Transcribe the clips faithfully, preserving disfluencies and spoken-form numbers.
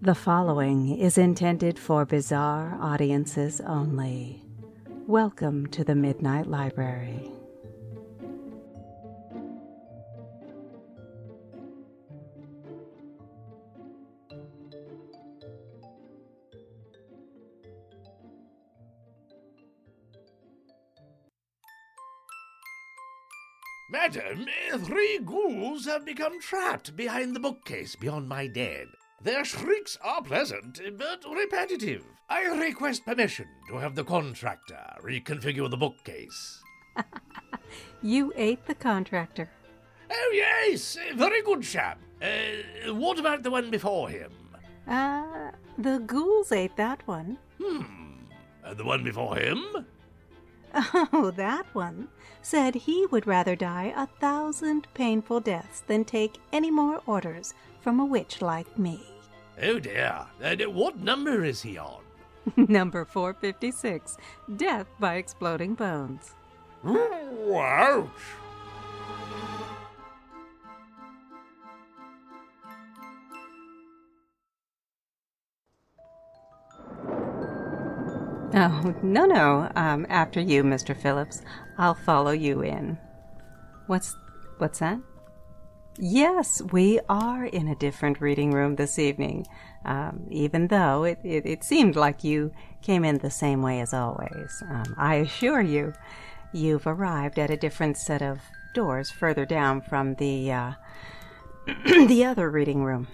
The following is intended for bizarre audiences only. Welcome to the Midnight Library. Madam, three ghouls have become trapped behind the bookcase beyond my den. Their shrieks are pleasant, but repetitive. I request permission to have the contractor reconfigure the bookcase. You ate the contractor. Oh, yes, very good chap. Uh, what about the one before him? Uh, the ghouls ate that one. Hmm, and the one before him? Oh, that one said he would rather die a thousand painful deaths than take any more orders from a witch like me. Oh dear, and what number is he on? Number four fifty-six, Death by Exploding Bones. Ouch! Oh, no, no. Um, after you, Mister Phillips. I'll follow you in. What's, what's that? Yes, we are in a different reading room this evening, um, even though it, it, it seemed like you came in the same way as always. Um, I assure you, you've arrived at a different set of doors further down from the, uh, the other reading room.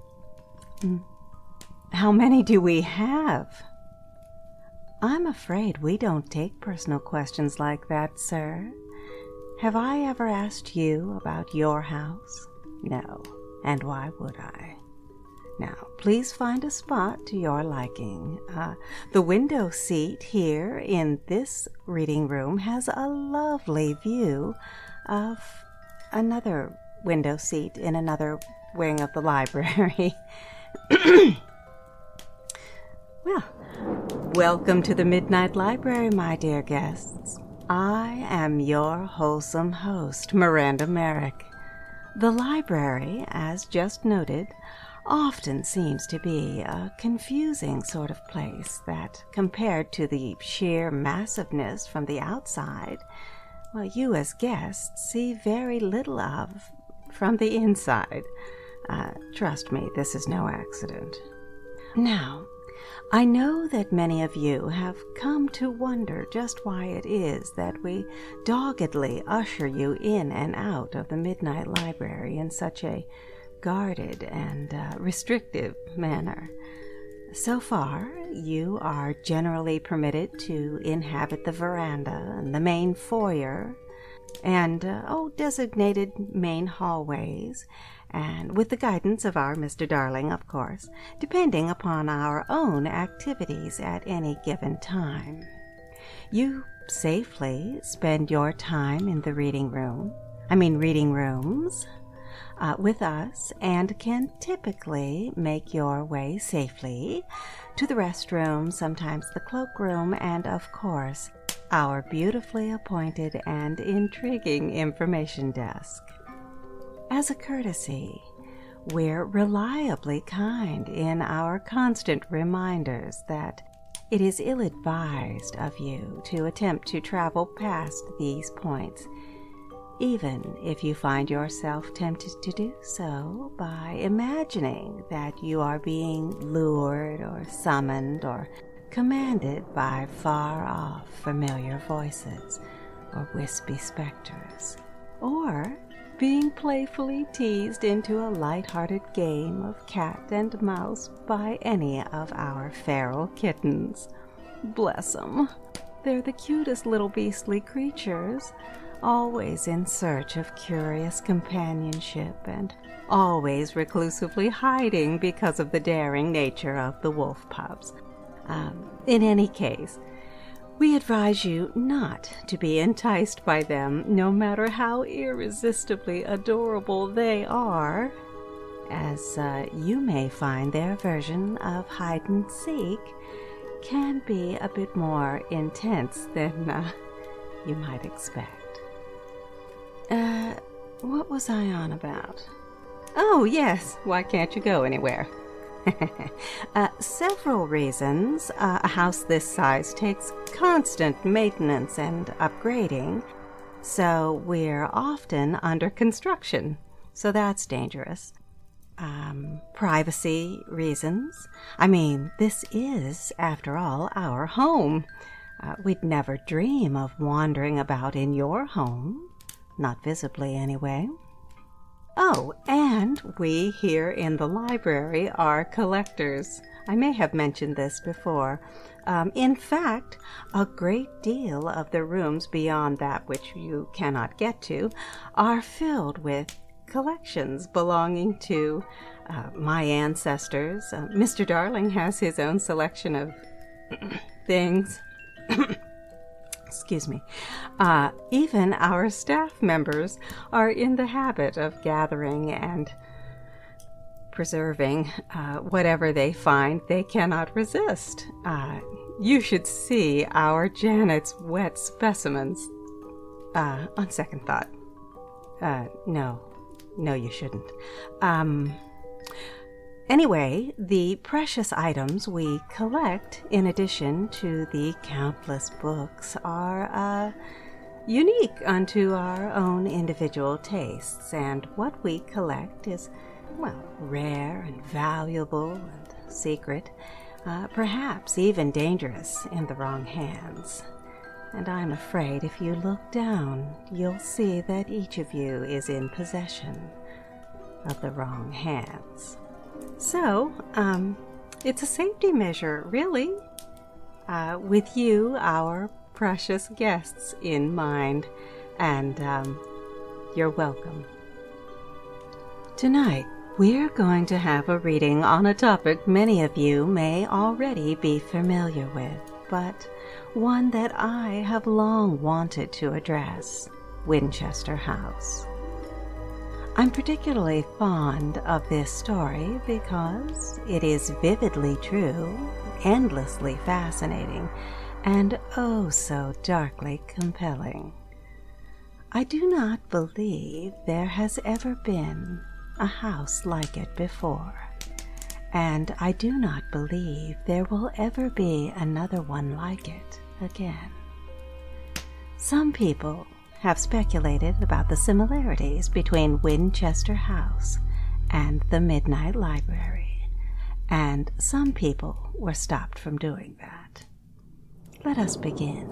How many do we have? I'm afraid we don't take personal questions like that, sir. Have I ever asked you about your house? No, and why would I? Now, please find a spot to your liking. Uh, the window seat here in this reading room has a lovely view of another window seat in another wing of the library. Well, welcome to the Midnight Library, my dear guests. I am your wholesome host, Miranda Merrick. The library, as just noted, often seems to be a confusing sort of place that, compared to the sheer massiveness from the outside, well, you as guests see very little of from the inside. Uh, trust me, this is no accident. Now, I know that many of you have come to wonder just why it is that we doggedly usher you in and out of the Midnight Library in such a guarded and uh, restrictive manner. So far, you are generally permitted to inhabit the veranda and the main foyer and, uh, oh, designated main hallways, and with the guidance of our Mister Darling, of course, depending upon our own activities at any given time. You safely spend your time in the reading room, I mean reading rooms, uh, with us, and can typically make your way safely to the restroom, sometimes the cloakroom, and, of course, our beautifully appointed and intriguing information desk. As a courtesy, we're reliably kind in our constant reminders that it is ill-advised of you to attempt to travel past these points, even if you find yourself tempted to do so by imagining that you are being lured or summoned or commanded by far-off familiar voices or wispy specters, or being playfully teased into a light-hearted game of cat and mouse by any of our feral kittens. Bless 'em. They're the cutest little beastly creatures, always in search of curious companionship and always reclusively hiding because of the daring nature of the wolf pups. Um, in any case, we advise you not to be enticed by them, no matter how irresistibly adorable they are, as uh, you may find their version of hide-and-seek can be a bit more intense than uh, you might expect. Uh, what was I on about? Oh, yes, why can't you go anywhere? uh, several reasons. Uh, a house this size takes constant maintenance and upgrading, so we're often under construction, so that's dangerous. Um, privacy reasons. I mean, this is, after all, our home. Uh, we'd never dream of wandering about in your home. Not visibly, anyway. Oh, and we here in the library are collectors. I may have mentioned this before. Um, in fact, a great deal of the rooms beyond that which you cannot get to are filled with collections belonging to uh, my ancestors. Uh, Mister Darling has his own selection of things. Excuse me. Uh, even our staff members are in the habit of gathering and preserving uh, whatever they find they cannot resist. Uh, you should see our Janet's wet specimens. Uh, on second thought. Uh, no. No, you shouldn't. Um... Anyway, the precious items we collect, in addition to the countless books, are uh, unique unto our own individual tastes, and what we collect is, well, rare and valuable and secret, uh, perhaps even dangerous in the wrong hands. And I'm afraid if you look down, you'll see that each of you is in possession of the wrong hands. So, um, it's a safety measure, really, uh, with you, our precious guests, in mind, and, um, you're welcome. Tonight, we're going to have a reading on a topic many of you may already be familiar with, but one that I have long wanted to address, Winchester House. I'm particularly fond of this story because it is vividly true, endlessly fascinating, and oh so darkly compelling. I do not believe there has ever been a house like it before, and I do not believe there will ever be another one like it again. Some people have speculated about the similarities between Winchester House and the Midnight Library, and some people were stopped from doing that. Let us begin.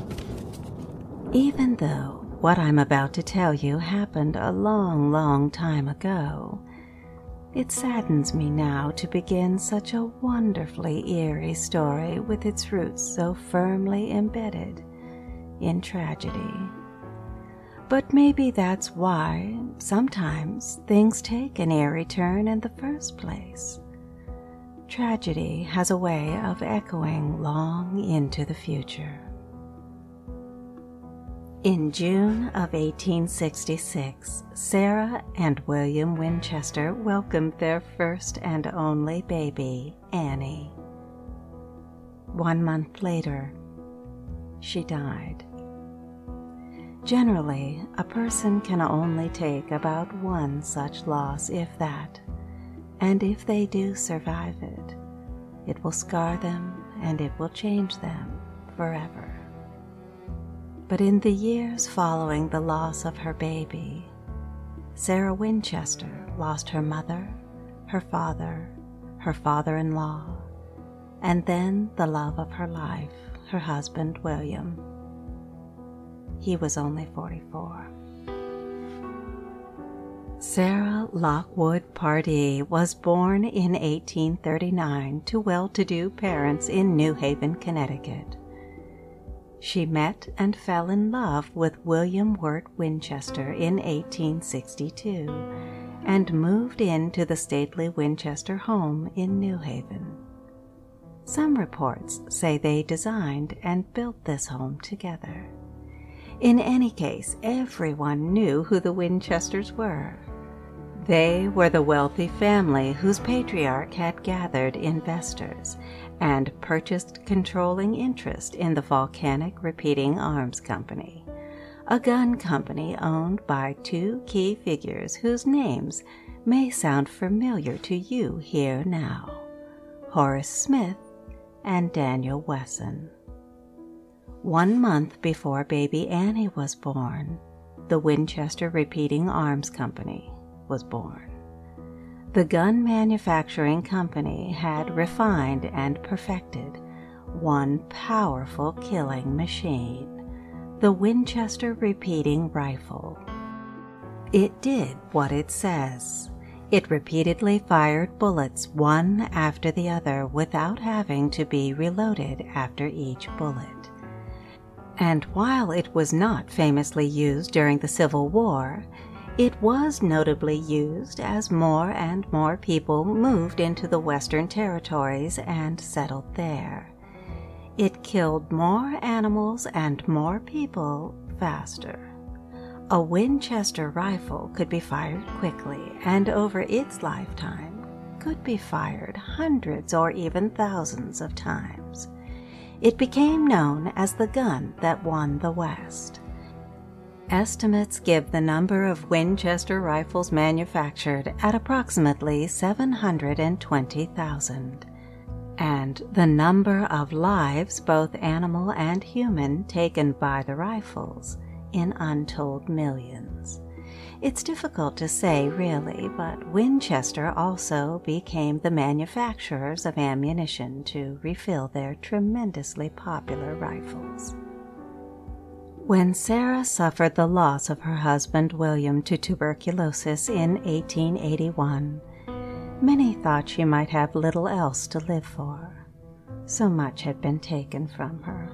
Even though what I'm about to tell you happened a long, long time ago, it saddens me now to begin such a wonderfully eerie story with its roots so firmly embedded in tragedy. But maybe that's why sometimes things take an eerie turn in the first place. Tragedy has a way of echoing long into the future. In June of eighteen sixty-six, Sarah and William Winchester welcomed their first and only baby, Annie. One month later, she died. Generally, a person can only take about one such loss, if that, and if they do survive it, it will scar them and it will change them forever. But in the years following the loss of her baby, Sarah Winchester lost her mother, her father, her father-in-law, and then the love of her life, her husband William. He was only forty-four. Sarah Lockwood Pardee was born in eighteen thirty-nine to well-to-do parents in New Haven, Connecticut. She met and fell in love with William Wirt Winchester in eighteen sixty-two and moved into the stately Winchester home in New Haven. Some reports say they designed and built this home together. In any case, everyone knew who the Winchesters were. They were the wealthy family whose patriarch had gathered investors and purchased controlling interest in the Volcanic Repeating Arms Company, a gun company owned by two key figures whose names may sound familiar to you here now. Horace Smith, and Daniel Wesson. One month before baby Annie was born, the Winchester Repeating Arms Company was born. The gun manufacturing company had refined and perfected one powerful killing machine, the Winchester Repeating Rifle. It did what it says. It repeatedly fired bullets one after the other without having to be reloaded after each bullet. And while it was not famously used during the Civil War, it was notably used as more and more people moved into the Western Territories and settled there. It killed more animals and more people faster. A Winchester rifle could be fired quickly, and over its lifetime could be fired hundreds or even thousands of times. It became known as the gun that won the West. Estimates give the number of Winchester rifles manufactured at approximately seven hundred twenty thousand, and the number of lives, both animal and human, taken by the rifles in untold millions. It's difficult to say, really, but Winchester also became the manufacturers of ammunition to refill their tremendously popular rifles. When Sarah suffered the loss of her husband William to tuberculosis in eighteen eighty-one, many thought she might have little else to live for. So much had been taken from her.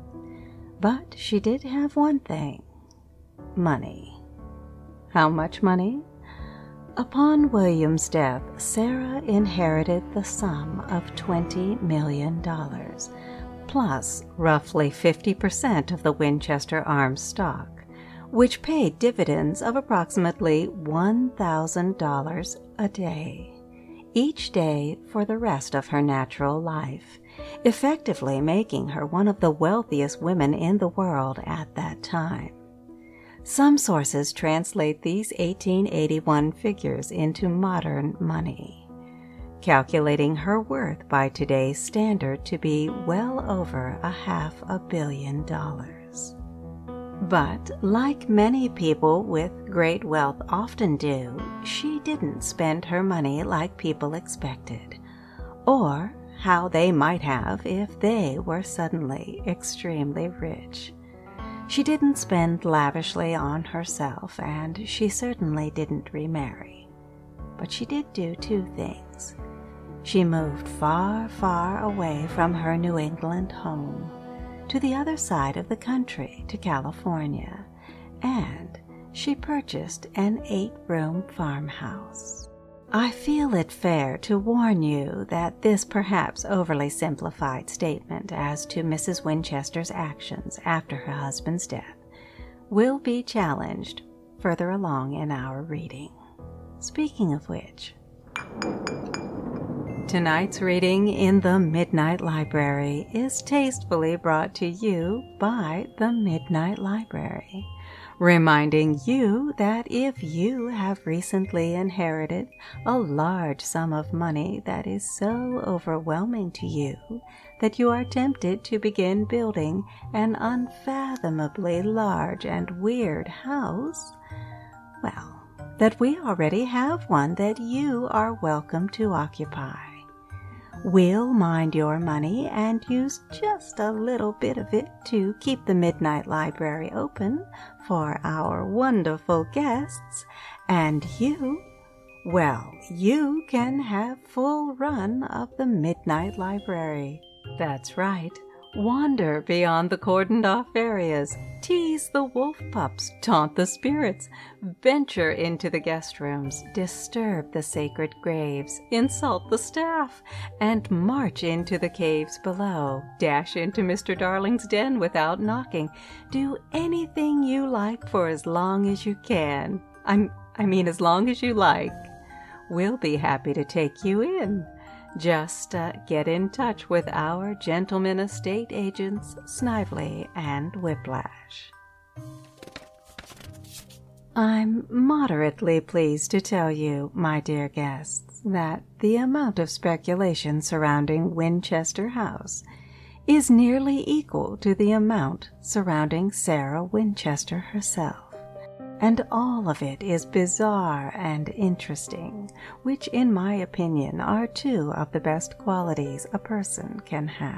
But she did have one thing: money. How much money? Upon William's death, Sarah inherited the sum of twenty million dollars, plus roughly fifty percent of the Winchester Arms stock, which paid dividends of approximately one thousand dollars a day, each day for the rest of her natural life, effectively making her one of the wealthiest women in the world at that time. Some sources translate these eighteen eighty-one figures into modern money, calculating her worth by today's standard to be well over a half a billion dollars. But like many people with great wealth often do, she didn't spend her money like people expected, or how they might have if they were suddenly extremely rich. She didn't spend lavishly on herself, and she certainly didn't remarry. But she did do two things. She moved far, far away from her New England home, to the other side of the country, to California, and she purchased an eight-room farmhouse. I feel it fair to warn you that this perhaps overly simplified statement as to Missus Winchester's actions after her husband's death will be challenged further along in our reading. Speaking of which, tonight's reading in the Midnight Library is tastefully brought to you by the Midnight Library, reminding you that if you have recently inherited a large sum of money that is so overwhelming to you that you are tempted to begin building an unfathomably large and weird house, well, that we already have one that you are welcome to occupy. We'll mind your money and use just a little bit of it to keep the Midnight Library open for our wonderful guests, and you, well, you can have full run of the Midnight Library. That's right. Wander beyond the cordoned-off areas, tease the wolf pups, taunt the spirits, venture into the guest rooms, disturb the sacred graves, insult the staff, and march into the caves below, dash into Mister Darling's den without knocking. Do anything you like for as long as you can. I'm, I mean as long as you like. We'll be happy to take you in. Just uh, get in touch with our gentlemen estate agents, Snively and Whiplash. I'm moderately pleased to tell you, my dear guests, that the amount of speculation surrounding Winchester House is nearly equal to the amount surrounding Sarah Winchester herself, and all of it is bizarre and interesting, which in my opinion are two of the best qualities a person can have.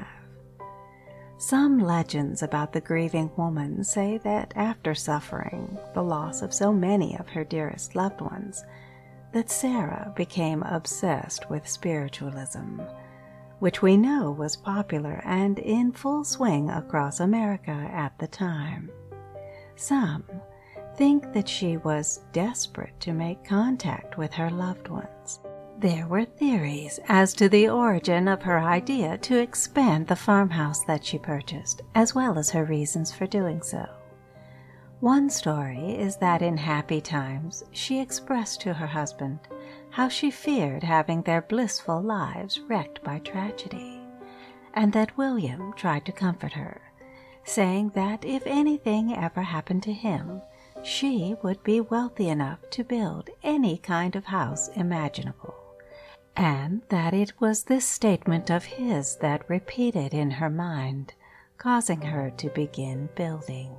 Some legends about the grieving woman say that after suffering the loss of so many of her dearest loved ones, that Sarah became obsessed with spiritualism, which we know was popular and in full swing across America at the time. Some think that she was desperate to make contact with her loved ones. There were theories as to the origin of her idea to expand the farmhouse that she purchased, as well as her reasons for doing so. One story is that in happy times she expressed to her husband how she feared having their blissful lives wrecked by tragedy, and that William tried to comfort her, saying that if anything ever happened to him, she would be wealthy enough to build any kind of house imaginable, and that it was this statement of his that repeated in her mind, causing her to begin building.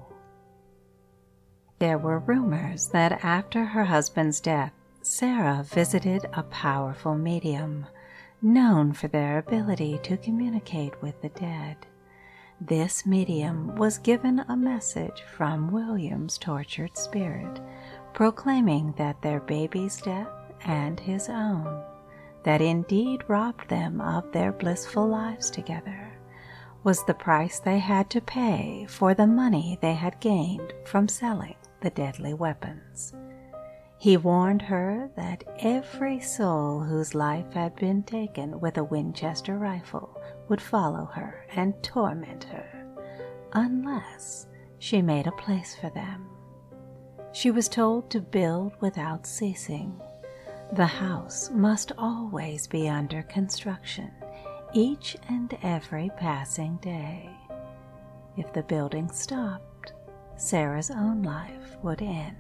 There were rumors that after her husband's death, Sarah visited a powerful medium, known for their ability to communicate with the dead. This medium was given a message from William's tortured spirit, proclaiming that their baby's death and his own, that indeed robbed them of their blissful lives together, was the price they had to pay for the money they had gained from selling the deadly weapons. He warned her that every soul whose life had been taken with a Winchester rifle would follow her and torment her, unless she made a place for them. She was told to build without ceasing. The house must always be under construction, each and every passing day. If the building stopped, Sarah's own life would end.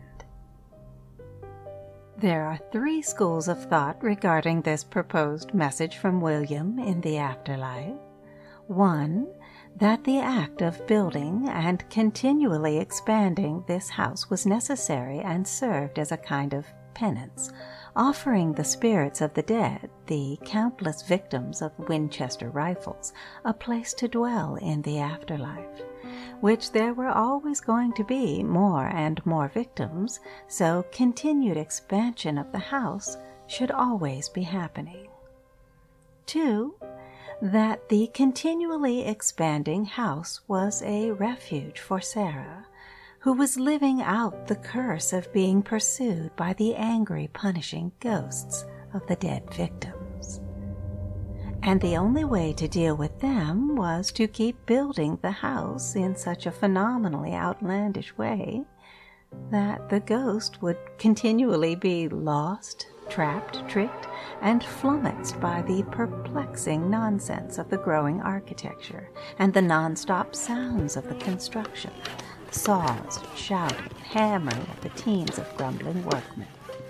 There are three schools of thought regarding this proposed message from William in the afterlife. One, that the act of building and continually expanding this house was necessary and served as a kind of penance, offering the spirits of the dead, the countless victims of Winchester rifles, a place to dwell in the afterlife, which there were always going to be more and more victims, so continued expansion of the house should always be happening. Two, that the continually expanding house was a refuge for Sarah, who was living out the curse of being pursued by the angry, punishing ghosts of the dead victims. And the only way to deal with them was to keep building the house in such a phenomenally outlandish way that the ghost would continually be lost, trapped, tricked, and flummoxed by the perplexing nonsense of the growing architecture and the non-stop sounds of the construction, saws, shouting, hammering at the teams of grumbling workmen.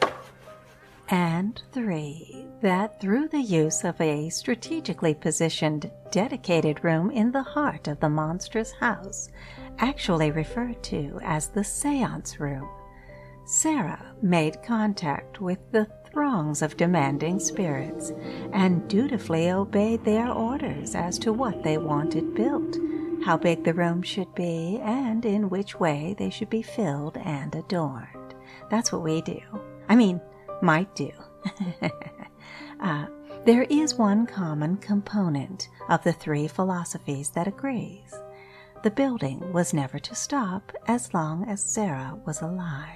And three, that through the use of a strategically positioned, dedicated room in the heart of the monstrous house, actually referred to as the seance room, Sarah made contact with the throngs of demanding spirits and dutifully obeyed their orders as to what they wanted built, how big the room should be, and in which way they should be filled and adorned. That's what we do. I mean, might do. uh, there is one common component of the three philosophies that agrees. The building was never to stop as long as Sarah was alive.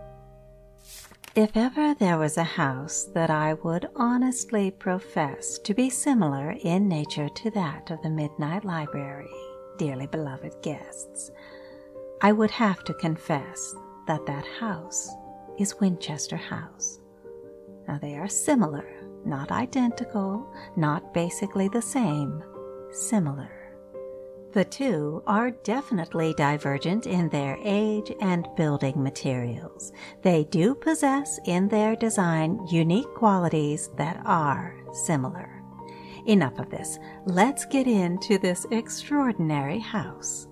If ever there was a house that I would honestly profess to be similar in nature to that of the Midnight Library, dearly beloved guests, I would have to confess that that house is Winchester House. Now they are similar, not identical, not basically the same, similar. The two are definitely divergent in their age and building materials. They do possess in their design unique qualities that are similar. Enough of this. Let's get into this extraordinary house.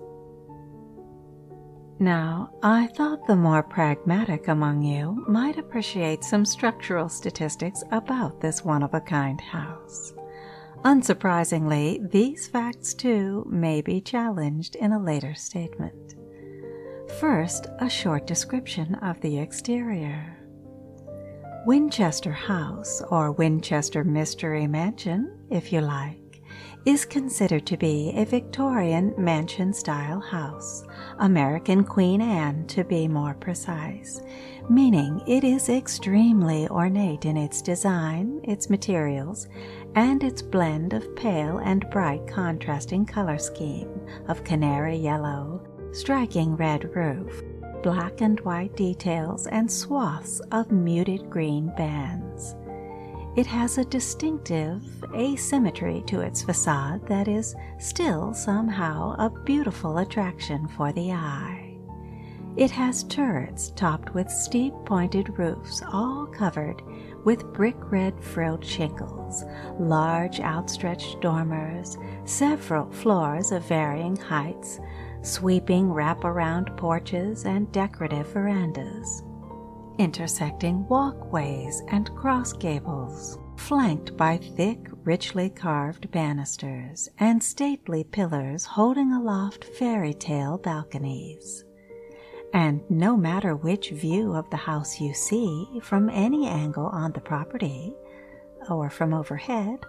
Now, I thought the more pragmatic among you might appreciate some structural statistics about this one-of-a-kind house. Unsurprisingly, these facts too may be challenged in a later statement. First, a short description of the exterior. Winchester House, or Winchester Mystery Mansion, if you like, is considered to be a Victorian mansion-style house, American Queen Anne to be more precise, meaning it is extremely ornate in its design, its materials, and its blend of pale and bright contrasting color scheme of canary yellow, striking red roof, black and white details, and swaths of muted green bands. It has a distinctive asymmetry to its facade that is still somehow a beautiful attraction for the eye. It has turrets topped with steep pointed roofs, all covered with brick red frilled shingles, large outstretched dormers, several floors of varying heights, sweeping wrap-around porches and decorative verandas, intersecting walkways and cross gables, flanked by thick, richly carved banisters and stately pillars holding aloft fairy tale balconies. And no matter which view of the house you see from any angle on the property, or from overhead,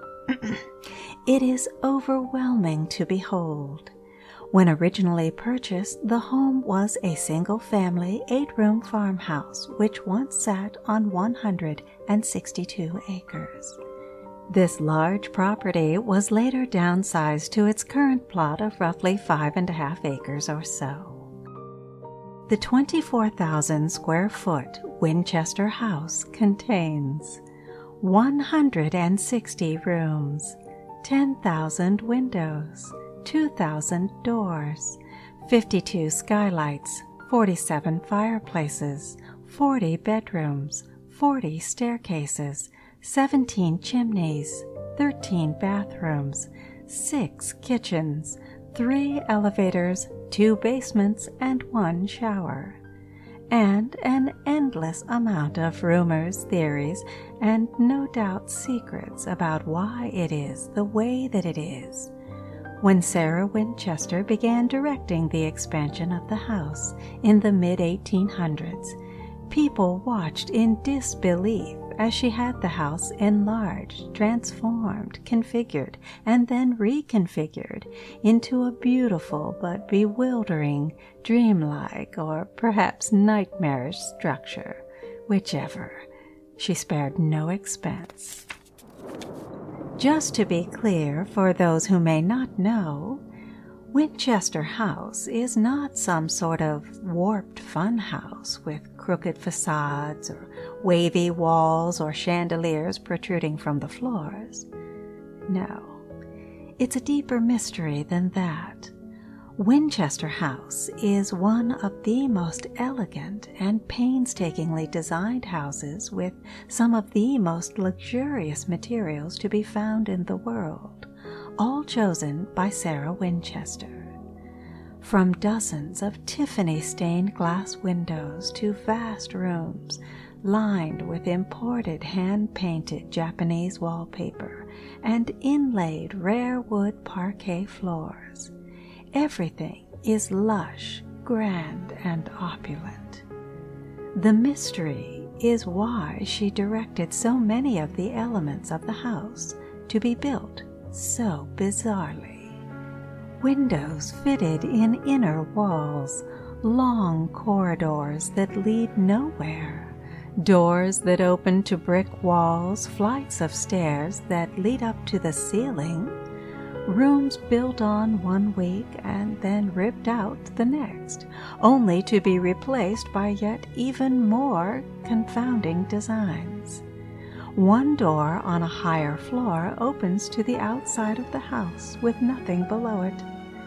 it is overwhelming to behold. When originally purchased, the home was a single-family, eight-room farmhouse which once sat on one hundred sixty-two acres. This large property was later downsized to its current plot of roughly five and a half acres or so. The twenty-four thousand square foot Winchester House contains one hundred sixty rooms, ten thousand windows, two thousand doors, fifty-two skylights, forty-seven fireplaces, forty bedrooms, forty staircases, seventeen chimneys, thirteen bathrooms, six kitchens, three elevators, two basements, and one shower, and an endless amount of rumors, theories, and no doubt secrets about why it is the way that it is. When Sarah Winchester began directing the expansion of the house in the mid eighteen hundreds, people watched in disbelief as she had the house enlarged, transformed, configured, and then reconfigured into a beautiful but bewildering, dreamlike, or perhaps nightmarish structure, whichever. She spared no expense. Just to be clear for those who may not know, Winchester House is not some sort of warped fun house with crooked facades or wavy walls or chandeliers protruding from the floors. No, it's a deeper mystery than that. Winchester House is one of the most elegant and painstakingly designed houses with some of the most luxurious materials to be found in the world, all chosen by Sarah Winchester. From dozens of Tiffany stained glass windows to vast rooms lined with imported hand-painted Japanese wallpaper and inlaid rare wood parquet floors, everything is lush, grand, and opulent. The mystery is why she directed so many of the elements of the house to be built so bizarrely. Windows fitted in inner walls, long corridors that lead nowhere, doors that open to brick walls, flights of stairs that lead up to the ceiling, rooms built on one week and then ripped out the next, only to be replaced by yet even more confounding designs. One door on a higher floor opens to the outside of the house with nothing below it.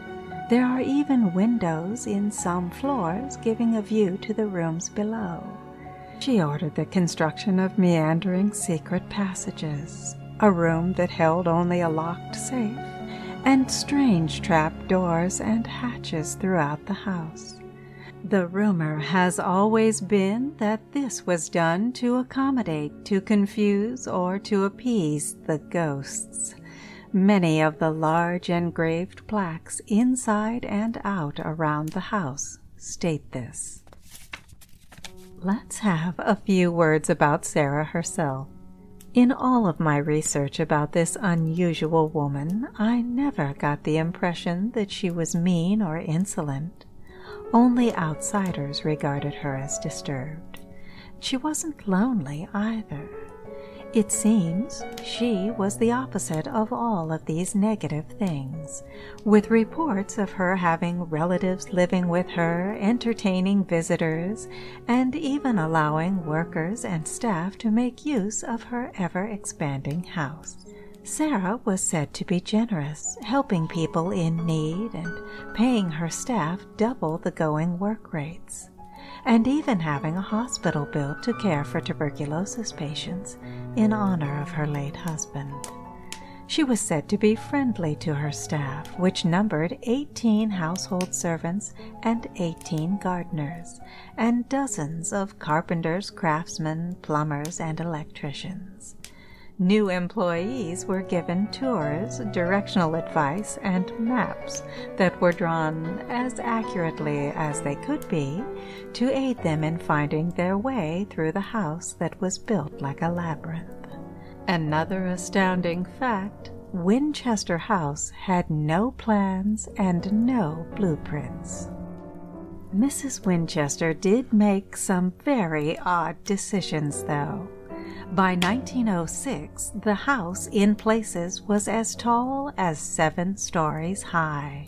There are even windows in some floors giving a view to the rooms below. She ordered the construction of meandering secret passages, a room that held only a locked safe, and strange trap doors and hatches throughout the house. The rumor has always been that this was done to accommodate, to confuse, or to appease the ghosts. Many of the large engraved plaques inside and out around the house state this. Let's have a few words about Sarah herself. In all of my research about this unusual woman, I never got the impression that she was mean or insolent. Only outsiders regarded her as disturbed. She wasn't lonely either. It seems she was the opposite of all of these negative things, with reports of her having relatives living with her, entertaining visitors, and even allowing workers and staff to make use of her ever-expanding house. Sarah was said to be generous, helping people in need and paying her staff double the going work rates, and even having a hospital built to care for tuberculosis patients in honor of her late husband. She was said to be friendly to her staff, which numbered eighteen household servants and eighteen gardeners, and dozens of carpenters, craftsmen, plumbers, and electricians. New employees were given tours, directional advice, and maps that were drawn as accurately as they could be to aid them in finding their way through the house that was built like a labyrinth. Another astounding fact, Winchester House had no plans and no blueprints. Missus Winchester did make some very odd decisions, though. By nineteen oh six, the house in places was as tall as seven stories high.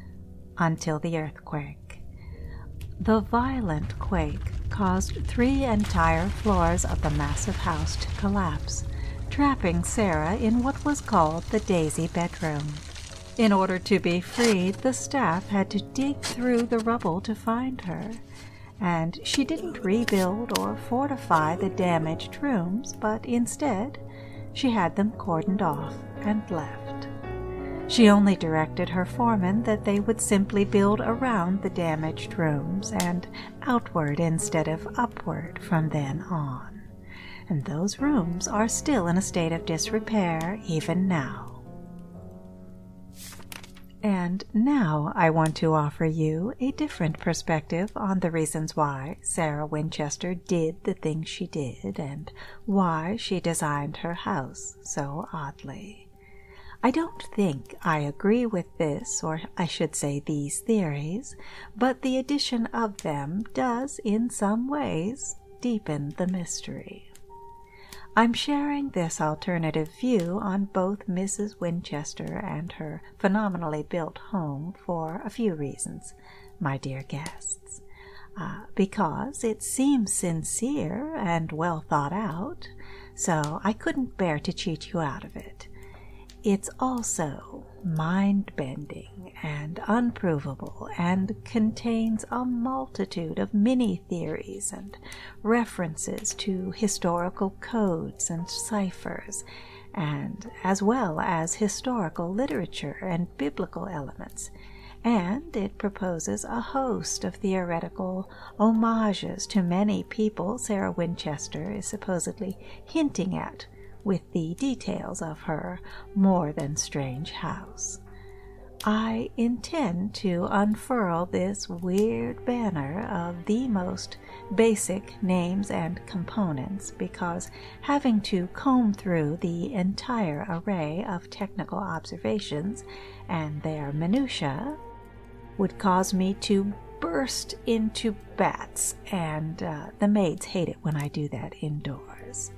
Until the earthquake. The violent quake caused three entire floors of the massive house to collapse, trapping Sarah in what was called the Daisy bedroom. In order to be freed, the staff had to dig through the rubble to find her. And she didn't rebuild or fortify the damaged rooms, but instead she had them cordoned off and left. She only directed her foremen that they would simply build around the damaged rooms and outward instead of upward from then on. And those rooms are still in a state of disrepair even now. And now I want to offer you a different perspective on the reasons why Sarah Winchester did the things she did and why she designed her house so oddly. I don't think I agree with this, or I should say these theories, but the addition of them does in some ways deepen the mystery. I'm sharing this alternative view on both Missus Winchester and her phenomenally built home for a few reasons, my dear guests. Uh, because it seems sincere and well thought out, so I couldn't bear to cheat you out of it. It's also mind-bending and unprovable and contains a multitude of mini-theories and references to historical codes and ciphers, and as well as historical literature and biblical elements. And it proposes a host of theoretical homages to many people Sarah Winchester is supposedly hinting at with the details of her more than strange house. I intend to unfurl this weird banner of the most basic names and components because having to comb through the entire array of technical observations and their minutiae would cause me to burst into bats, and uh, the maids hate it when I do that indoors.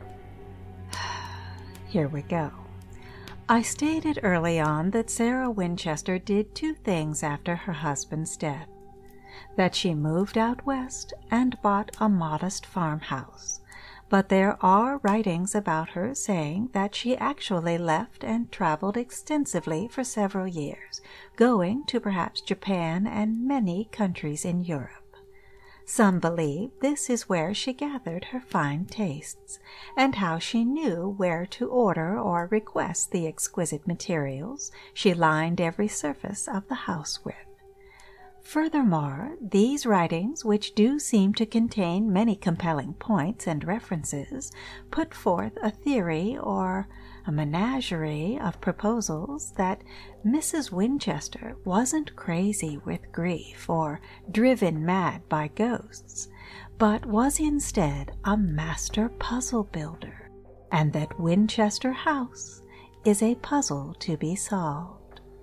Here we go. I stated early on that Sarah Winchester did two things after her husband's death. That she moved out west and bought a modest farmhouse, but there are writings about her saying that she actually left and traveled extensively for several years, going to perhaps Japan and many countries in Europe. Some believe this is where she gathered her fine tastes, and how she knew where to order or request the exquisite materials she lined every surface of the house with. Furthermore, these writings, which do seem to contain many compelling points and references, put forth a theory or a menagerie of proposals that Missus Winchester wasn't crazy with grief or driven mad by ghosts, but was instead a master puzzle builder, and that Winchester House is a puzzle to be solved.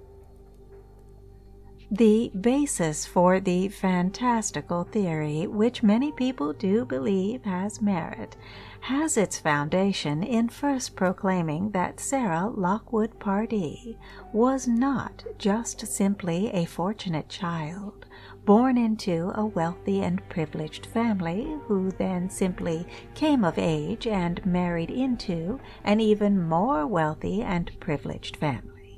The basis for the fantastical theory, which many people do believe has merit, has its foundation in first proclaiming that Sarah Lockwood Pardee was not just simply a fortunate child, born into a wealthy and privileged family, who then simply came of age and married into an even more wealthy and privileged family.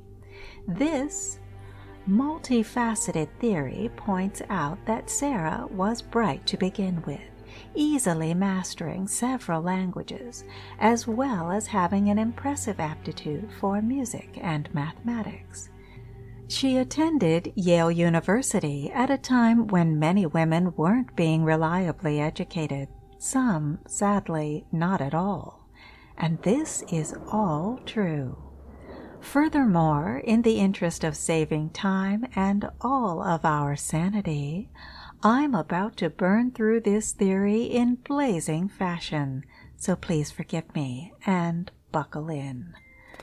This multifaceted theory points out that Sarah was bright to begin with, easily mastering several languages, as well as having an impressive aptitude for music and mathematics. She attended Yale University at a time when many women weren't being reliably educated, some, sadly, not at all. And this is all true. Furthermore, in the interest of saving time and all of our sanity, I'm about to burn through this theory in blazing fashion, so please forgive me and buckle in.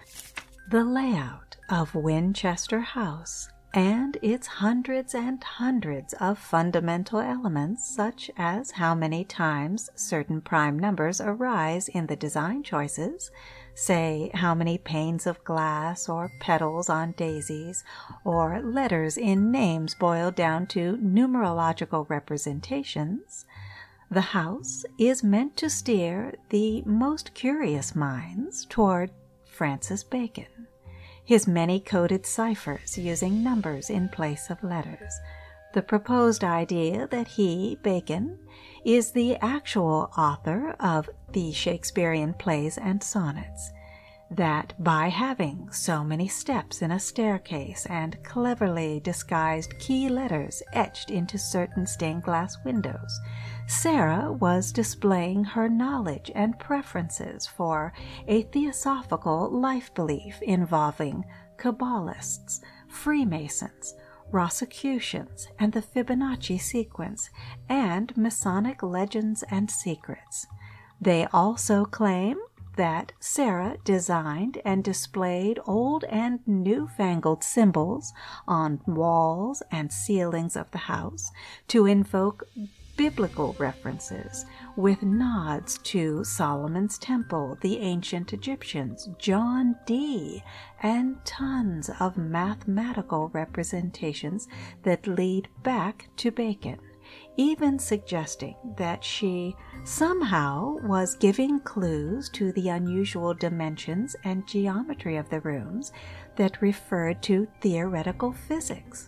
The layout of Winchester House and its hundreds and hundreds of fundamental elements, such as how many times certain prime numbers arise in the design choices, say how many panes of glass or petals on daisies, or letters in names boiled down to numerological representations, the house is meant to steer the most curious minds toward Francis Bacon, his many-coded ciphers using numbers in place of letters, the proposed idea that he, Bacon, is the actual author of the Shakespearean plays and sonnets, that by having so many steps in a staircase and cleverly disguised key letters etched into certain stained glass windows, Sarah was displaying her knowledge and preferences for a theosophical life belief involving Kabbalists, Freemasons, Rosicrucians, and the Fibonacci sequence, and Masonic legends and secrets. They also claim that Sarah designed and displayed old and newfangled symbols on walls and ceilings of the house to invoke biblical references, with nods to Solomon's Temple, the ancient Egyptians, John Dee, and tons of mathematical representations that lead back to Bacon, even suggesting that she somehow was giving clues to the unusual dimensions and geometry of the rooms that referred to theoretical physics,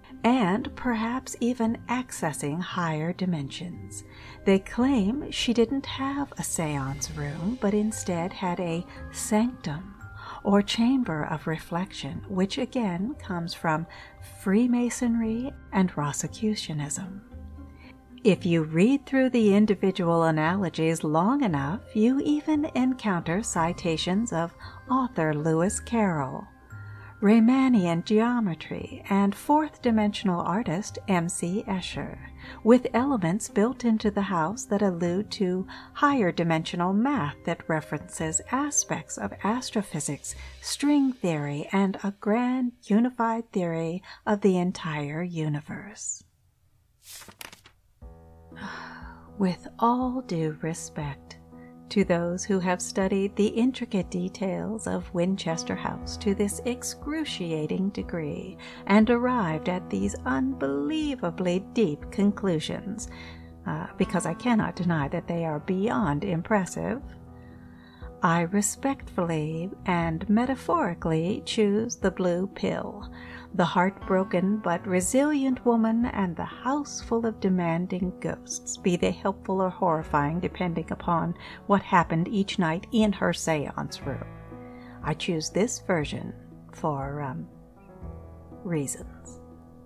and perhaps even accessing higher dimensions. They claim she didn't have a seance room, but instead had a sanctum, or chamber of reflection, which again comes from Freemasonry and Rosicrucianism. If you read through the individual analogies long enough, you even encounter citations of author Lewis Carroll, Riemannian geometry, and fourth-dimensional artist M C Escher, with elements built into the house that allude to higher-dimensional math that references aspects of astrophysics, string theory, and a grand unified theory of the entire universe. With all due respect to those who have studied the intricate details of Winchester House to this excruciating degree and arrived at these unbelievably deep conclusions, uh, because I cannot deny that they are beyond impressive, I respectfully and metaphorically choose the blue pill, the heartbroken but resilient woman and the house full of demanding ghosts, be they helpful or horrifying depending upon what happened each night in her seance room. I choose this version for, um, reasons.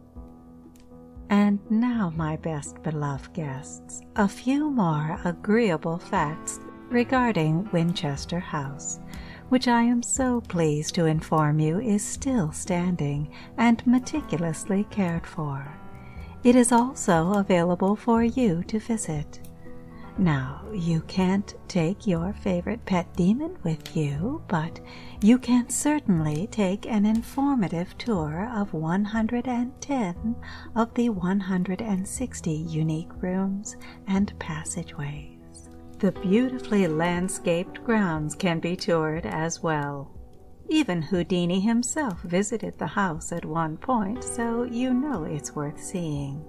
And now, my best beloved guests, a few more agreeable facts regarding Winchester House, which I am so pleased to inform you is still standing and meticulously cared for. It is also available for you to visit. Now, you can't take your favorite pet demon with you, but you can certainly take an informative tour of one hundred ten of the one hundred sixty unique rooms and passageways. The beautifully landscaped grounds can be toured as well. Even Houdini himself visited the house at one point, so you know it's worth seeing.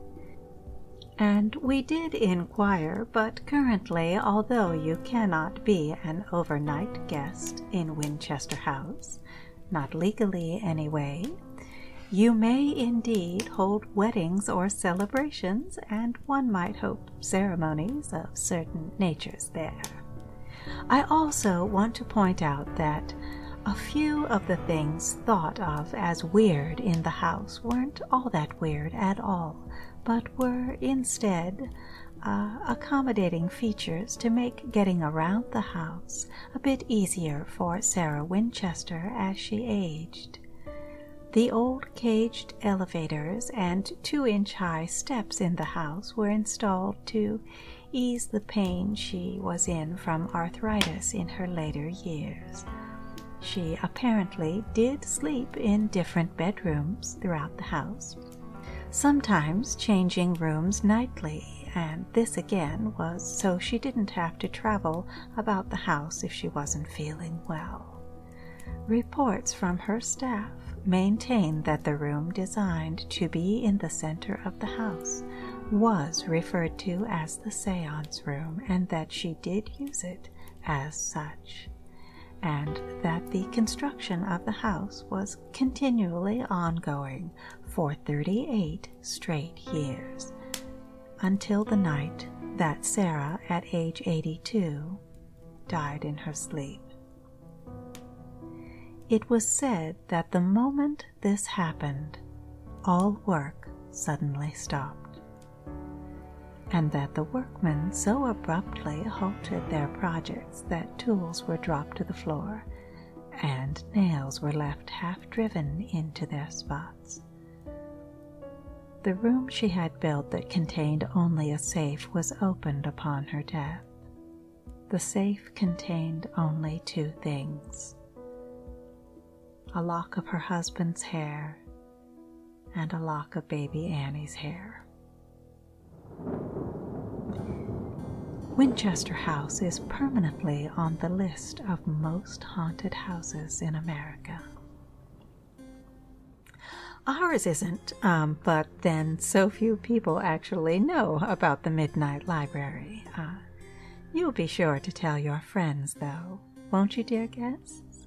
And we did inquire, but currently, although you cannot be an overnight guest in Winchester House, not legally anyway, you may indeed hold weddings or celebrations, and one might hope ceremonies of certain natures there. I also want to point out that a few of the things thought of as weird in the house weren't all that weird at all, but were instead uh, accommodating features to make getting around the house a bit easier for Sarah Winchester as she aged. The old caged elevators and two-inch-high steps in the house were installed to ease the pain she was in from arthritis in her later years. She apparently did sleep in different bedrooms throughout the house, sometimes changing rooms nightly, and this again was so she didn't have to travel about the house if she wasn't feeling well. Reports from her staff maintain that the room designed to be in the center of the house was referred to as the seance room, and that she did use it as such, and that the construction of the house was continually ongoing for thirty-eight straight years, until the night that Sarah, at age eighty-two, died in her sleep. It was said that the moment this happened, all work suddenly stopped, and that the workmen so abruptly halted their projects that tools were dropped to the floor and nails were left half-driven into their spots. The room she had built that contained only a safe was opened upon her death. The safe contained only two things: a lock of her husband's hair and a lock of baby Annie's hair. Winchester House is permanently on the list of most haunted houses in America. Ours isn't, um, but then so few people actually know about the Midnight Library. Uh, you'll be sure to tell your friends, though, won't you, dear guests?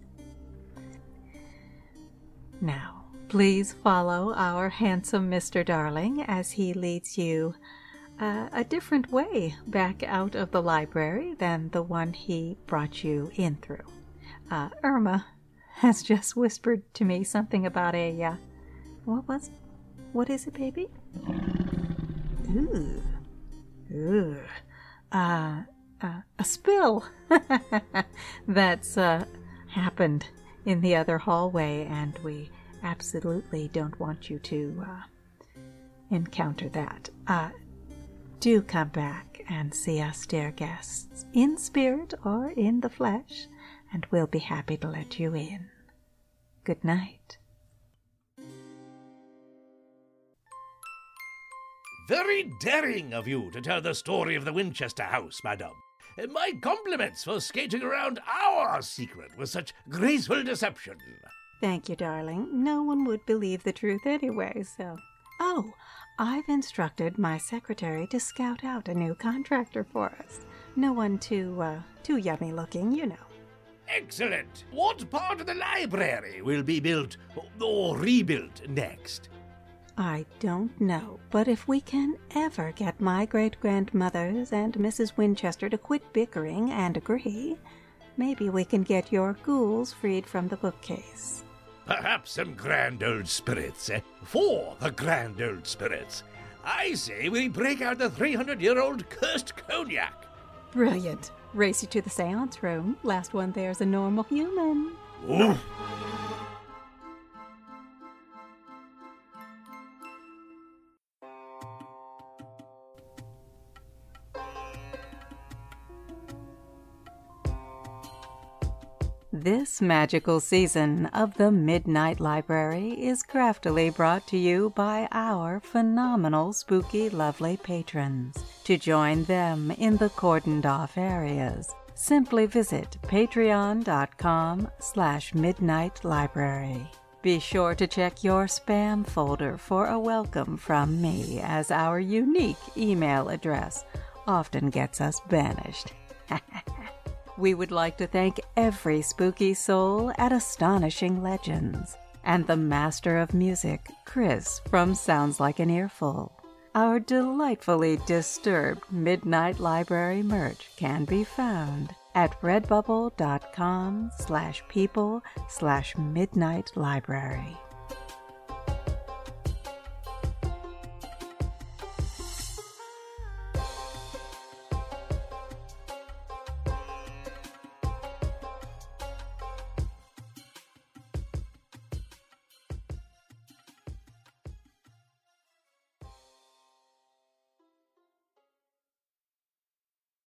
Now, please follow our handsome Mister Darling as he leads you uh, a different way back out of the library than the one he brought you in through. Uh, Irma has just whispered to me something about a, uh, what was it? What is it, baby? Ooh. Ooh. Uh, uh, a spill that's uh, happened in the other hallway, and we absolutely don't want you to uh, encounter that. Uh, do come back and see us, dear guests, in spirit or in the flesh, and we'll be happy to let you in. Good night. Very daring of you to tell the story of the Winchester House, madame. My compliments for skating around our secret with such graceful deception. Thank you, darling. No one would believe the truth anyway, so Oh, I've instructed my secretary to scout out a new contractor for us. No one too, uh, too yummy looking, you know. Excellent! What part of the library will be built or rebuilt next? I don't know, but if we can ever get my great-grandmothers and Missus Winchester to quit bickering and agree, maybe we can get your ghouls freed from the bookcase. Perhaps some grand old spirits. Eh? For the grand old spirits. I say we break out the three hundred year old cursed cognac. Brilliant. Race you to the seance room. Last one there's a normal human. Ooh. This magical season of the Midnight Library is craftily brought to you by our phenomenal spooky lovely patrons. To join them in the cordoned off areas, simply visit patreon.com slash midnight library. Be sure to check your spam folder for a welcome from me, as our unique email address often gets us banished. We would like to thank every spooky soul at Astonishing Legends, and the master of music, Chris from Sounds Like an Earful. Our delightfully disturbed Midnight Library merch can be found at redbubble.com slash people slash midnight library.